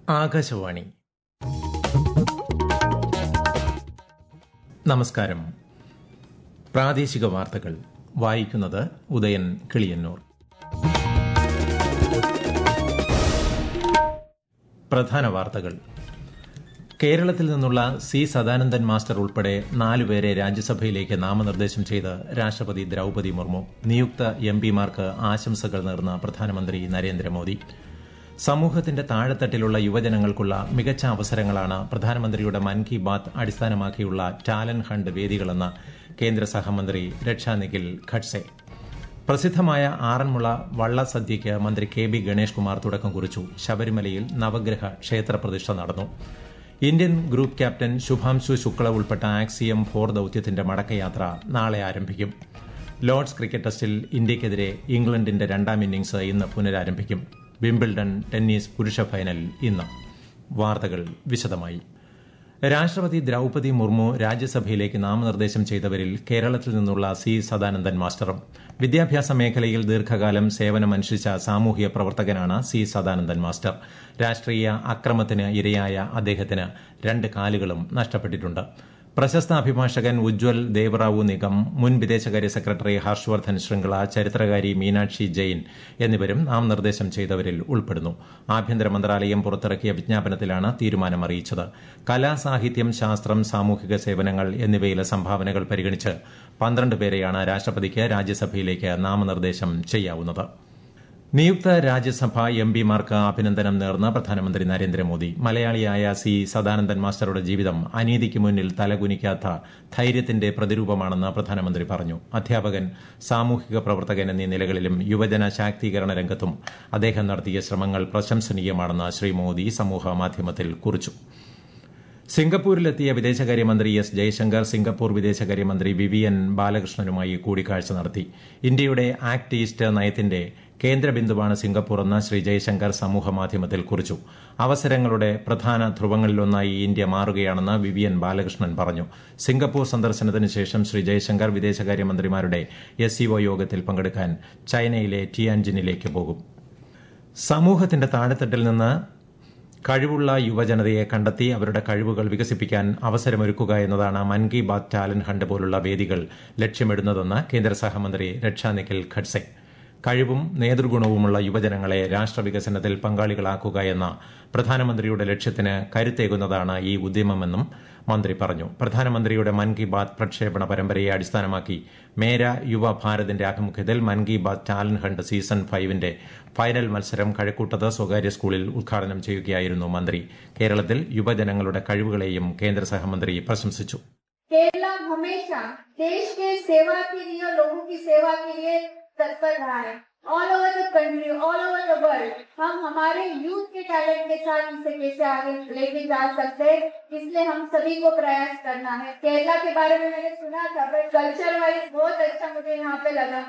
ആകാശവാണി. നമസ്കാരം. പ്രാദേശിക വാർത്തകൾ വായിക്കുന്നത് ഉദയൻ കിളിയന്നൂർ. പ്രധാന വാർത്തകൾ. കേരളത്തിൽ നിന്നുള്ള സി സദാനന്ദൻ മാസ്റ്റർ ഉൾപ്പെടെ 4 പേരെ രാജ്യസഭയിലേക്ക് നാമനിർദ്ദേശം ചെയ്ത് രാഷ്ട്രപതി ദ്രൌപദി മുർമു. നിയുക്ത എംപിമാർക്ക് ആശംസകൾ നേർന്ന പ്രധാനമന്ത്രി നരേന്ദ്രമോദി. സമൂഹത്തിന്റെ താഴെത്തട്ടിലുള്ള യുവജനങ്ങൾക്കുള്ള മികച്ച അവസരങ്ങളാണ് പ്രധാനമന്ത്രിയുടെ മൻ കി ബാത്ത് അടിസ്ഥാനമാക്കിയുള്ള ടാലന്റ് ഹണ്ട് വേദികളെന്ന് കേന്ദ്ര സഹമന്ത്രി രക്ഷാ നിഖിൽ ഖഡ്സെ. പ്രസിദ്ധമായ ആറന്മുള വള്ളസദ്യയ്ക്ക് മന്ത്രി കെ ബി ഗണേഷ് കുമാർ തുടക്കം കുറിച്ചു. ശബരിമലയിൽ നവഗ്രഹ ക്ഷേത്രപ്രതിഷ്ഠ നടന്നു. Indian group captain Shubhanshu Shukla ഉൾപ്പെട്ട ആക്സിയം 4 ദൌത്യത്തിന്റെ മടക്കയാത്ര നാളെ ആരംഭിക്കും. ലോർഡ്സ് ക്രിക്കറ്റ് ടെസ്റ്റിൽ ഇന്ത്യയ്ക്കെതിരെ ഇംഗ്ലണ്ടിന്റെ 2ാം ഇന്നിംഗ്സ് ഇന്ന് പുനരാരംഭിക്കും. വിംബിൾഡൺ ടെന്നീസ് പുരുഷ ഫൈനൽ ഇന്ന്. വാർത്തകൾ വിശദമായി. രാഷ്ട്രപതി ദ്രൌപദി മുർമു രാജ്യസഭയിലേക്ക് നാമനിർദ്ദേശം ചെയ്തവരിൽ കേരളത്തിൽ നിന്നുള്ള സി സദാനന്ദൻ മാസ്റ്ററും. വിദ്യാഭ്യാസ മേഖലയിൽ ദീർഘകാലം സേവനമനുഷ്ഠിച്ച സാമൂഹ്യ പ്രവർത്തകനാണ് സി സദാനന്ദൻ മാസ്റ്റർ. രാഷ്ട്രീയ അക്രമത്തിന് ഇരയായ അദ്ദേഹത്തിന് 2 കാലുകളും നഷ്ടപ്പെട്ടിട്ടുണ്ട്. പ്രശസ്ത അഭിഭാഷകൻ ഉജ്വൽ ദേവറാവു നിഗം, മുൻ വിദേശകാര്യ സെക്രട്ടറി ഹർഷവർദ്ധൻ ശൃംഗ്ല, ചരിത്രകാരി മീനാക്ഷി ജെയിൻ എന്നിവരും നാമനിർദ്ദേശം ചെയ്തവരിൽ ഉൾപ്പെടുന്നു. ആഭ്യന്തര മന്ത്രാലയം പുറത്തിറക്കിയ വിജ്ഞാപനത്തിലാണ് തീരുമാനം അറിയിച്ചത്. കല, സാഹിത്യം, ശാസ്ത്രം, സാമൂഹിക സേവനങ്ങൾ എന്നിവയിലെ സംഭാവനകൾ പരിഗണിച്ച് 12 പേരെയാണ് രാഷ്ട്രപതിക്ക് രാജ്യസഭയിലേക്ക് നാമനിർദ്ദേശം ചെയ്യാവുന്നത്. നിയുക്ത രാജ്യസഭ എംപിമാർക്ക് അഭിനന്ദനം നേർന്ന് പ്രധാനമന്ത്രി നരേന്ദ്രമോദി. മലയാളിയായ സി സദാനന്ദൻ മാസ്റ്ററുടെ ജീവിതം അനീതിക്ക് മുന്നിൽ തലകുനിക്കാത്ത ധൈര്യത്തിന്റെ പ്രതിരൂപമാണെന്ന് പ്രധാനമന്ത്രി പറഞ്ഞു. അധ്യാപകൻ, സാമൂഹിക പ്രവർത്തകൻ എന്നീ നിലകളിലും യുവജന ശാക്തീകരണ രംഗത്തും അദ്ദേഹം നടത്തിയ ശ്രമങ്ങൾ പ്രശംസനീയമാണെന്ന് ശ്രീ മോദി സമൂഹമാധ്യമത്തിൽ കുറിച്ചു. സിംഗപ്പൂരിലെത്തിയ വിദേശകാര്യമന്ത്രി എസ് ജയശങ്കർ സിംഗപ്പൂർ വിദേശകാര്യമന്ത്രി വിവിയൻ ബാലകൃഷ്ണനുമായി കൂടിക്കാഴ്ച നടത്തി. ഇന്ത്യയുടെ ആക്ട് ഈസ്റ്റ് നയത്തിന്റെ കേന്ദ്രബിന്ദുവാണ് സിംഗപ്പൂർ എന്ന് ശ്രീ ജയശങ്കർ സമൂഹമാധ്യമത്തിൽ കുറിച്ചു. അവസരങ്ങളുടെ പ്രധാന ധ്രുവങ്ങളിലൊന്നായി ഇന്ത്യ മാറുകയാണെന്ന് വിവിയൻ ബാലകൃഷ്ണൻ പറഞ്ഞു. സിംഗപ്പൂർ സന്ദർശനത്തിന് ശേഷം ശ്രീ ജയശങ്കർ വിദേശകാര്യമന്ത്രിമാരുടെ SCO യോഗത്തിൽ പങ്കെടുക്കാൻ ചൈനയിലെ ടിയാൻജിനിലേക്ക് പോകും. സമൂഹത്തിന്റെ താഴെത്തട്ടിൽ നിന്ന് കഴിവുള്ള യുവജനതയെ കണ്ടെത്തി അവരുടെ കഴിവുകൾ വികസിപ്പിക്കാൻ അവസരമൊരുക്കുക എന്നതാണ് മൻ കി ബാത്ത് ടാലന്റ് ഹണ്ട് പോലുള്ള വേദികൾ ലക്ഷ്യമിടുന്നതെന്ന് കേന്ദ്ര സഹമന്ത്രി രക്ഷാ നിഖിൽ ഖഡ്സെ. കഴിവും നേതൃഗുണവുമുള്ള യുവജനങ്ങളെ രാഷ്ട്രവികസനത്തിൽ പങ്കാളികളാക്കുക എന്ന പ്രധാനമന്ത്രിയുടെ ലക്ഷ്യത്തിന് കരുത്തേകുന്നതാണ് ഈ ഉദ്യമമെന്നും മന്ത്രി പറഞ്ഞു. പ്രധാനമന്ത്രിയുടെ മൻ കി ബാത്ത് പ്രക്ഷേപണ പരമ്പരയെ അടിസ്ഥാനമാക്കി മേര യുവ ഭാരതിന്റെ ആഭിമുഖ്യത്തിൽ Mann Ki Baat talent hunt season 5ന്റെ ഫൈനൽ മത്സരം കഴക്കൂട്ടത്ത് സ്വകാര്യ സ്കൂളിൽ ഉദ്ഘാടനം ചെയ്യുകയായിരുന്നു മന്ത്രി. കേരളത്തിൽ യുവജനങ്ങളുടെ കഴിവുകളെയും കേന്ദ്ര സഹമന്ത്രി പ്രശംസിച്ചു. केरला हमेशा देश के सेवा के लिए और लोगों की सेवा के लिए तत्पर रहा है. All over the country, all over the world हम हमारे यूथ के टैलेंट के साथ इसे कैसे आगे लेके जा सकते हैं, इसलिए हम सभी को प्रयास करना है. केरला के बारे में मैंने सुना था, बट कल्चर वाइज बहुत अच्छा मुझे यहाँ पे लगा.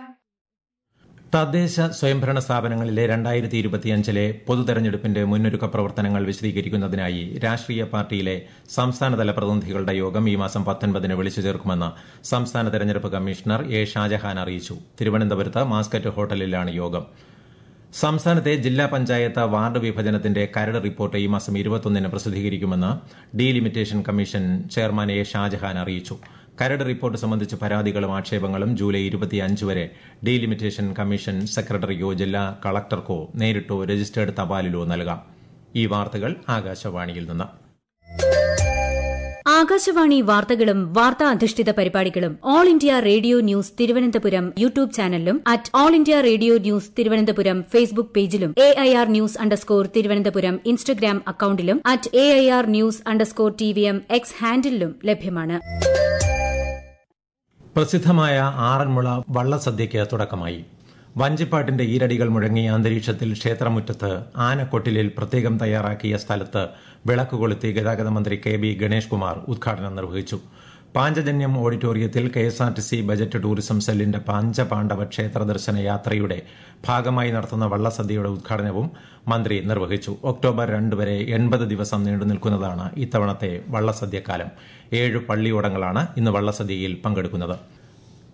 തദ്ദേശ സ്വയംഭരണ സ്ഥാപനങ്ങളിലെ 2025 പൊതുതെരഞ്ഞെടുപ്പിന്റെ മുന്നൊരുക്ക പ്രവർത്തനങ്ങൾ വിശദീകരിക്കുന്നതിനായി രാഷ്ട്രീയ പാർട്ടിയിലെ സംസ്ഥാനതല പ്രതിനിധികളുടെ യോഗം ഈ മാസം 19 വിളിച്ചു ചേർക്കുമെന്ന് സംസ്ഥാന തെരഞ്ഞെടുപ്പ് കമ്മീഷണർ എ ഷാജഹാൻ അറിയിച്ചു. തിരുവനന്തപുരത്ത് മാസ്കറ്റ് ഹോട്ടലിലാണ് യോഗം. സംസ്ഥാനത്തെ ജില്ലാ പഞ്ചായത്ത് വാർഡ് വിഭജനത്തിന്റെ കരട് റിപ്പോർട്ട് ഈ മാസം 21 പ്രസിദ്ധീകരിക്കുമെന്ന് delimitation commission chairman A Shajahan അറിയിച്ചു. കരട് റിപ്പോർട്ട് സംബന്ധിച്ച് പരാതികളും ആക്ഷേപങ്ങളും ജൂലൈ 25 വരെ ഡീലിമിറ്റേഷൻ കമ്മീഷൻ സെക്രട്ടറിക്കോ ജില്ലാ കളക്ടർക്കോ നേരിട്ടോ രജിസ്റ്റേർഡ് തപാലിലോ നൽകാം. ഈ വാർത്തകൾ ആകാശവാണിയിൽ നിന്ന്. ആകാശവാണി വാർത്തകളും വാർത്താ അധിഷ്ഠിത പരിപാടികളും all India radio news Thiruvananthapuram YouTube ചാനലിലും @all India radio news Thiruvananthapuram Facebook പേജിലും AIR _ തിരുവനന്തപുരം ഇൻസ്റ്റഗ്രാം അക്കൌണ്ടിലും @AIR News _ TVM X ഹാൻഡിലും ലഭ്യമാണ്. പ്രസിദ്ധമായ ആറന്മുള വള്ളസദ്യയ്ക്ക് തുടക്കമായി. വഞ്ചിപ്പാട്ടിന്റെ ഈരടികൾ മുഴങ്ങിയ അന്തരീക്ഷത്തിൽ ക്ഷേത്രമുറ്റത്ത് ആനക്കൊട്ടിലിൽ പ്രത്യേകം തയ്യാറാക്കിയ സ്ഥലത്ത് വിളക്ക് കൊളുത്തി ഗതാഗത മന്ത്രി കെ ബി ഗണേഷ് കുമാർ ഉദ്ഘാടനം നിർവഹിച്ചു. പാഞ്ചജന്യം ഓഡിറ്റോറിയത്തിൽ KSRTC ബജറ്റ് ടൂറിസം സെല്ലിന്റെ പഞ്ചപാണ്ഡവ ക്ഷേത്ര ദർശന യാത്രയുടെ ഭാഗമായി നടത്തുന്ന വള്ളസദ്യയുടെ ഉദ്ഘാടനവും മന്ത്രി നിർവഹിച്ചു. ഒക്ടോബർ 2 വരെ 80 ദിവസം നീണ്ടുനിൽക്കുന്നതാണ് ഇത്തവണത്തെ വള്ളസദ്യക്കാലം. 7 പള്ളിയോടങ്ങളാണ് ഇന്ന് വള്ളസദ്യയിൽ പങ്കെടുക്കുന്നത്.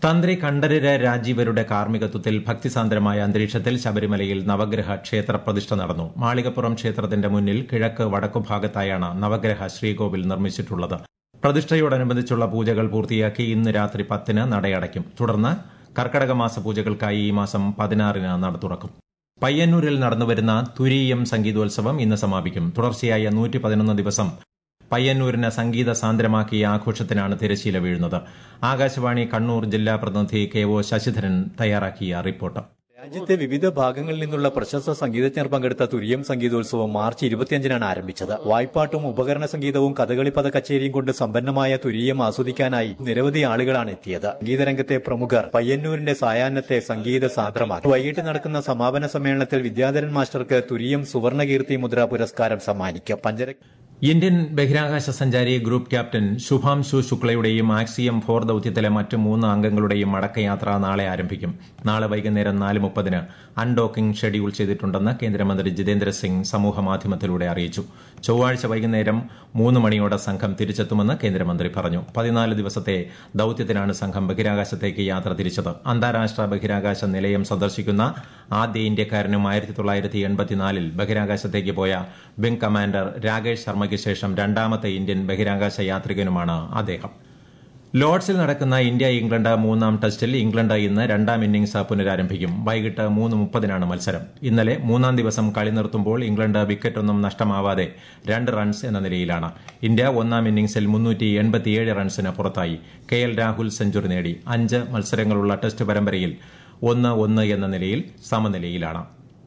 തന്ത്രി കണ്ഠരര് രാജീവരുടെ കാർമ്മികത്വത്തിൽ ഭക്തിസാന്ദ്രമായ അന്തരീക്ഷത്തിൽ ശബരിമലയിൽ നവഗ്രഹ ക്ഷേത്ര പ്രതിഷ്ഠ നടന്നു. മാളികപ്പുറം ക്ഷേത്രത്തിന്റെ മുന്നിൽ കിഴക്ക് വടക്കുഭാഗത്തായാണ് നവഗ്രഹ ശ്രീകോവിൽ നിർമ്മിച്ചിട്ടുള്ളത്. പ്രതിഷ്ഠയോടനുബന്ധിച്ചുള്ള പൂജകൾ പൂർത്തിയാക്കി ഇന്ന് രാത്രി 10-ന് നടയടയ്ക്കും. തുടർന്ന് കർക്കടക മാസ പൂജകൾക്കായി ഈ മാസം 16-ന് നട തുറക്കും. പയ്യന്നൂരിൽ നടന്നുവരുന്ന തുരീയം സംഗീതോത്സവം ഇന്ന് സമാപിക്കും. തുടർച്ചയായ 111 ദിവസം പയ്യന്നൂരിനെ സംഗീത സാന്ദ്രമാക്കിയ ആഘോഷത്തിനാണ് തിരശ്ശീല വീഴുന്നത്. ആകാശവാണി കണ്ണൂർ ജില്ലാ പ്രതിനിധി KO ശശിധരൻ തയ്യാറാക്കിയ റിപ്പോർട്ട്. രാജ്യത്തെ വിവിധ ഭാഗങ്ങളിൽ നിന്നുള്ള പ്രശസ്ത സംഗീതജ്ഞർ പങ്കെടുത്ത തുരീയം സംഗീതോത്സവം മാർച്ച് 25-നാണ് ആരംഭിച്ചത്. വായ്പാട്ടും ഉപകരണ സംഗീതവും കഥകളിപ്പദ കച്ചേരിയും കൊണ്ട് സമ്പന്നമായ തുരീയം ആസ്വദിക്കാനായി നിരവധി ആളുകളാണ് എത്തിയത്. സംഗീതരംഗത്തെ പ്രമുഖർ പയ്യന്നൂരിന്റെ സായാഹ്നത്തെ സംഗീത സാന്ദ്രമാക്കി. വൈകിട്ട് നടക്കുന്ന സമാപന സമ്മേളനത്തിൽ വിദ്യാധരൻ മാസ്റ്റർക്ക് തുരീയം സുവർണകീർത്തി മുദ്ര പുരസ്കാരം സമ്മാനിക്കും. ഇന്ത്യൻ ബഹിരാകാശ സഞ്ചാരി ഗ്രൂപ്പ് ക്യാപ്റ്റൻ ശുഭാംശു ശുക്ലയുടെയും ആക്സിയം 4 ദൌത്യത്തിലെ മറ്റ് 3 അംഗങ്ങളുടെയും മടക്കയാത്ര നാളെ ആരംഭിക്കും. നാളെ വൈകുന്നേരം 4:30-ന് അൺഡോക്കിംഗ് ഷെഡ്യൂൾ ചെയ്തിട്ടുണ്ടെന്ന് കേന്ദ്രമന്ത്രി ജിതേന്ദ്ര സിംഗ് സമൂഹമാധ്യമത്തിലൂടെ അറിയിച്ചു. ചൊവ്വാഴ്ച വൈകുന്നേരം 3 മണിയോടെ സംഘം തിരിച്ചെത്തുമെന്ന് കേന്ദ്രമന്ത്രി പറഞ്ഞു. 14 ദിവസത്തെ ദൌത്യത്തിനാണ് സംഘം ബഹിരാകാശത്തേക്ക് യാത്ര തിരിച്ചത്. അന്താരാഷ്ട്ര ബഹിരാകാശ നിലയം സന്ദർശിക്കുന്ന ആദ്യ ഇന്ത്യക്കാരനും 1984-ൽ ബഹിരാകാശത്തേക്ക് പോയ വിംഗ് കമാൻഡർ രാകേഷ് ശർമ്മയ്ക്ക് ശേഷം രണ്ടാമത്തെ ഇന്ത്യൻ ബഹിരാകാശ യാത്രികനുമാണ് അദ്ദേഹം. ലോർഡ്സിൽ നടക്കുന്ന ഇന്ത്യ ഇംഗ്ലണ്ട് 3-ാം ടെസ്റ്റിൽ ഇംഗ്ലണ്ട് ഇന്ന് 2-ാം ഇന്നിംഗ്സ് പുനരാരംഭിക്കും. വൈകിട്ട് 3:30-നാണ് മത്സരം. ഇന്നലെ 3-ാം ദിവസം കളി നിർത്തുമ്പോൾ ഇംഗ്ലണ്ട് വിക്കറ്റൊന്നും നഷ്ടമാവാതെ 2 റൺസ് എന്ന നിലയിലാണ്. ഇന്ത്യ 1-ാം ഇന്നിംഗ്സിൽ 387 റൺസിന് പുറത്തായി. KL രാഹുൽ സെഞ്ചുറി നേടി. 5 മത്സരങ്ങളുള്ള ടെസ്റ്റ് പരമ്പരയിൽ 1-1 എന്ന നിലയിൽ സമനിലയിലാണ്.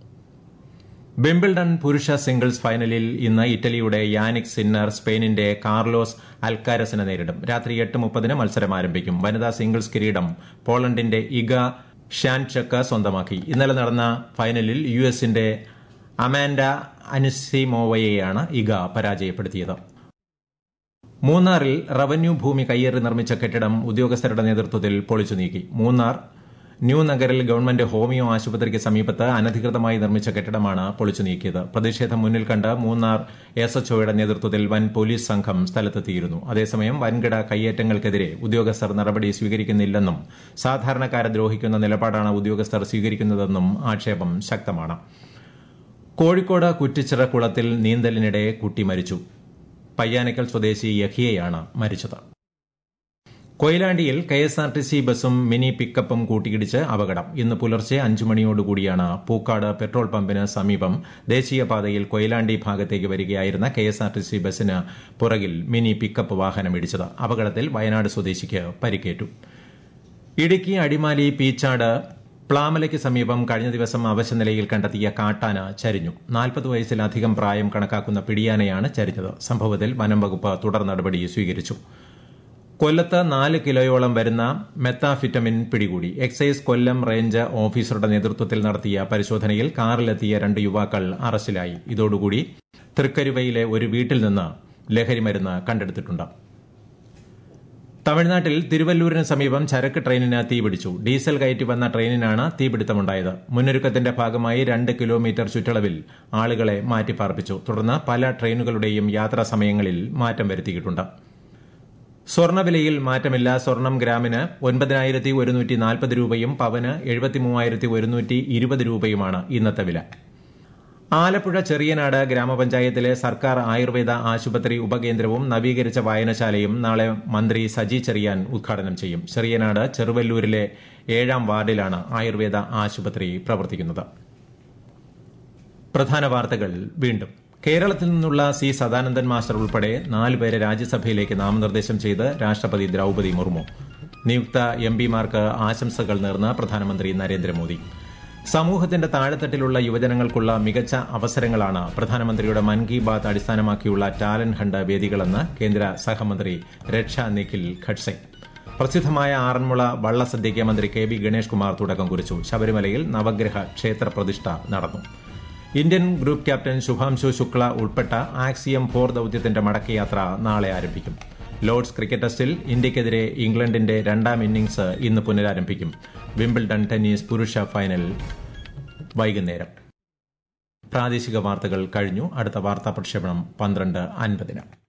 വിംബിൾഡൺ പുരുഷ സിംഗിൾസ് ഫൈനലിൽ ഇന്ന് ഇറ്റലിയുടെ യാനിക് സിന്നർ സ്പെയിനിന്റെ കാർലോസ് അൽക്കാരസിനെ നേരിടും. രാത്രി 8:30-ന് മത്സരം ആരംഭിക്കും. വനിതാ സിംഗിൾസ് കിരീടം പോളണ്ടിന്റെ ഇഗ ഷ്യാൻചെക്ക് സ്വന്തമാക്കി. ഇന്നലെ നടന്ന ഫൈനലിൽ യുഎസിന്റെ അമാൻഡ അനിസിമോവയെയാണ് ഇഗ പരാജയപ്പെടുത്തിയത്. മൂന്നാറിൽ റവന്യൂ ഭൂമി കയ്യേറി നിർമ്മിച്ച കെട്ടിടം ഉദ്യോഗസ്ഥരുടെ നേതൃത്വത്തിൽ പൊളിച്ചു നീക്കി. മൂന്നാർ ന്യൂ നഗറിൽ ഗവൺമെന്റ് ഹോമിയോ ആശുപത്രിക്ക് സമീപത്ത് അനധികൃതമായി നിർമ്മിച്ച കെട്ടിടമാണ് പൊളിച്ചു നീക്കിയത്. പ്രതിഷേധം മുന്നിൽ കണ്ട് മൂന്നാർ SHOയുടെ നേതൃത്വത്തിൽ വൻ പോലീസ് സംഘം സ്ഥലത്തെത്തിയിരുന്നു. അതേസമയം വൻകിട കയ്യേറ്റങ്ങൾക്കെതിരെ ഉദ്യോഗസ്ഥർ നടപടി സ്വീകരിക്കുന്നില്ലെന്നും സാധാരണക്കാരെ ദ്രോഹിക്കുന്ന നിലപാടാണ് ഉദ്യോഗസ്ഥർ സ്വീകരിക്കുന്നതെന്നും ആക്ഷേപം ശക്തമാണ്. കോഴിക്കോട് കുറ്റിച്ചിറ കുളത്തിൽ നീന്തലിനിടെ കുട്ടി മരിച്ചു. പയ്യാനക്കൽ സ്വദേശി യഹിയയാണ് മരിച്ചത്. കൊയിലാണ്ടിയിൽ KSRTC ബസും മിനി പിക്കപ്പും കൂട്ടിയിടിച്ച് അപകടം. ഇന്ന് പുലർച്ചെ 5 മണിയോടുകൂടിയാണ് പൂക്കാട് പെട്രോൾ പമ്പിന് സമീപം ദേശീയപാതയിൽ കൊയിലാണ്ടി ഭാഗത്തേക്ക് വരികയായിരുന്ന KSRTC ബസിന് പുറകിൽ മിനി പിക്കപ്പ് വാഹനം ഇടിച്ചത്. അപകടത്തിൽ വയനാട് സ്വദേശിക്ക് പരിക്കേറ്റു. ഇടുക്കി അടിമാലി പീച്ചാട് പ്ലാമലയ്ക്ക് സമീപം കഴിഞ്ഞ ദിവസം അവശനിലയിൽ കണ്ടെത്തിയ കാട്ടാന ചരിഞ്ഞു. 40 വയസ്സിലധികം പ്രായം കണക്കാക്കുന്ന പിടിയാനയാണ് ചരിഞ്ഞത്. സംഭവത്തിൽ വനം വകുപ്പ് തുടർ നടപടി സ്വീകരിച്ചു. കൊല്ലത്ത് 4 കിലോയോളം വരുന്ന മെത്താഫിറ്റമിൻ പിടികൂടി. എക്സൈസ് കൊല്ലം റേഞ്ച് ഓഫീസറുടെ നേതൃത്വത്തിൽ നടത്തിയ പരിശോധനയിൽ കാറിലെത്തിയ 2 യുവാക്കൾ അറസ്റ്റിലായി. ഇതോടുകൂടി തൃക്കരിവയിലെ ഒരു വീട്ടിൽ നിന്ന് ലഹരിമരുന്ന് കണ്ടെടുത്തിട്ടുണ്ട്. തമിഴ്നാട്ടിൽ തിരുവല്ലൂരിന് സമീപം ചരക്ക് ട്രെയിനിന് തീപിടിച്ചു. ഡീസൽ കയറ്റി വന്ന ട്രെയിനിനാണ് തീപിടുത്തമുണ്ടായത്. മുന്നൊരുക്കത്തിന്റെ ഭാഗമായി 2 കിലോമീറ്റർ ചുറ്റളവിൽ ആളുകളെ മാറ്റിപ്പാർപ്പിച്ചു. തുടർന്ന് പല ട്രെയിനുകളുടെയും യാത്രാ സമയങ്ങളിൽ മാറ്റം വരുത്തിയിട്ടുണ്ട്. സ്വർണ്ണവിലയിൽ മാറ്റമില്ല. സ്വർണം ഗ്രാമിന് 9,140 രൂപയും പവന് 73,120 രൂപയുമാണ് ഇന്നത്തെ വില. ആലപ്പുഴ ചെറിയനാട് ഗ്രാമപഞ്ചായത്തിലെ സർക്കാർ ആയുർവേദ ആശുപത്രി ഉപകേന്ദ്രവും നവീകരിച്ച വായനശാലയും നാളെ മന്ത്രി സജി ചെറിയാൻ ഉദ്ഘാടനം ചെയ്യും. ചെറിയനാട് ചെറുവല്ലൂരിലെ 7-ാം വാർഡിലാണ് ആയുർവേദ ആശുപത്രി പ്രവർത്തിക്കുന്നത്. പ്രധാന വാർത്തകൾ വീണ്ടും. കേരളത്തിൽ നിന്നുള്ള C സദാനന്ദൻ മാസ്റ്റർ ഉൾപ്പെടെ 4 പേരെ രാജ്യസഭയിലേക്ക് നാമനിർദ്ദേശം ചെയ്ത് രാഷ്ട്രപതി ദ്രൌപദി മുർമു. നിയുക്ത MPമാർക്ക് ആശംസകൾ നേർന്ന് പ്രധാനമന്ത്രി നരേന്ദ്രമോദി. സമൂഹത്തിന്റെ താഴെത്തട്ടിലുള്ള യുവജനങ്ങൾക്കുള്ള മികച്ച അവസരങ്ങളാണ് പ്രധാനമന്ത്രിയുടെ മൻ കി ബാത് അടിസ്ഥാനമാക്കിയുള്ള ടാലന്റ് ഹണ്ട് വേദികളെന്ന് കേന്ദ്ര സഹമന്ത്രി രക്ഷ നിഖിൽ ഖഡ്സെ. പ്രസിദ്ധമായ ആറന്മുള വള്ളസദ്യയ്ക്ക് മന്ത്രി KB ഗണേഷ് കുമാർ തുടക്കം കുറിച്ചു. ശബരിമലയിൽ നവഗ്രഹ ക്ഷേത്ര പ്രതിഷ്ഠ നടന്നു. Indian group captain Shubhanshu Shukla ഉൾപ്പെട്ട ആക്സിയം 4 ദൌത്യത്തിന്റെ മടക്കയാത്ര നാളെ ആരംഭിക്കും. ലോർഡ്സ് ക്രിക്കറ്റ് ടെസ്റ്റിൽ ഇന്ത്യയ്ക്കെതിരെ ഇംഗ്ലണ്ടിന്റെ 2-ാം ഇന്നിംഗ്സ് ഇന്ന് പുനരാരംഭിക്കും. വിംബിൾഡൺ ടെന്നീസ് പുരുഷ ഫൈനൽ വൈകുന്നേരം. പ്രാദേശിക വാർത്തകൾ കഴിഞ്ഞു. അടുത്ത വാർത്താ പ്രക്ഷേപണം 12:50.